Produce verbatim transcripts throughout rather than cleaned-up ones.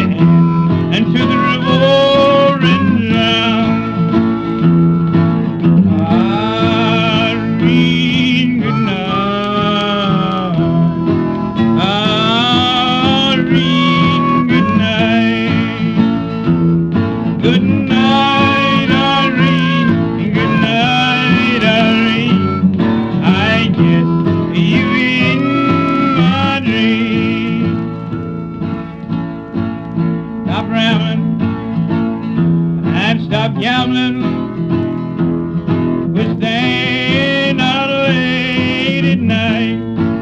and to the river and drown. Irene, good night. Irene, good night. Good night, Irene. Good night, Irene. I guess you in my dream. Stop rambling and stop gambling. We're staying out late at night.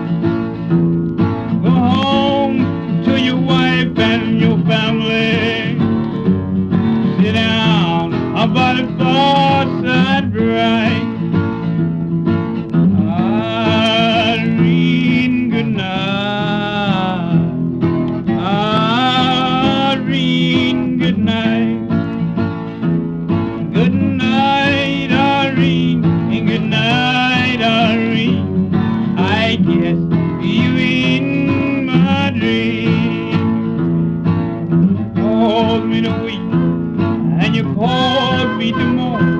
Go home to your wife and your family. Sit down by the fireside bright. Irene, good night. Irene, good night. Good night, Irene. Good night, Irene. I guess you in my dream. Called me to weep and you called me to mourn.